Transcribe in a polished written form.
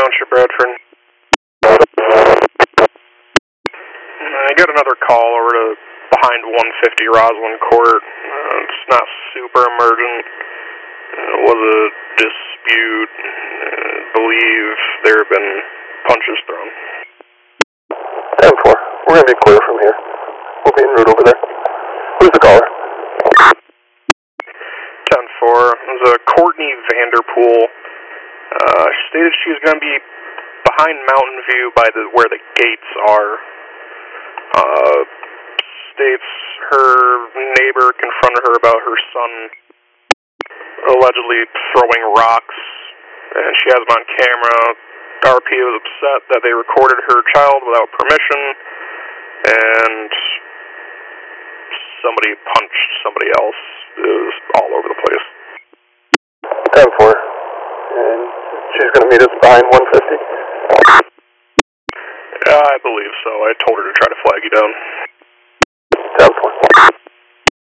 Township, Bradford. I got another call over to behind 150 Roslyn Court. It's not super emergent. It was a dispute. I believe there have been punches thrown. 10-4. We're going to be clear from here. We'll be en route over there. Who's the caller? 10-4. It was a Courtney Vanderpool. She stated she's going to be behind Mountain View by where the gates are. States her neighbor confronted her about her son allegedly throwing rocks, and she has them on camera. RP was upset that they recorded her child without permission, and somebody punched somebody else. It was all over the place. 10-4. And she's going to meet us behind 150? I believe so. I told her to try to flag you down.